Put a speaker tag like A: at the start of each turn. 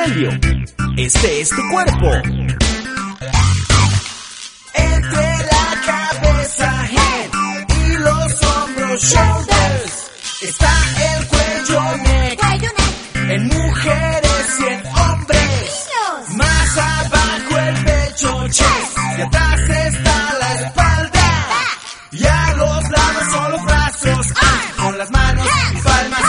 A: Aurelio. Este es tu cuerpo.
B: Entre la cabeza, head, y los hombros, shoulders, está el cuello, neck, en mujeres y en hombres. Más abajo el pecho, chest, y atrás está la espalda. Y a los lados son los brazos, con las manos y palmas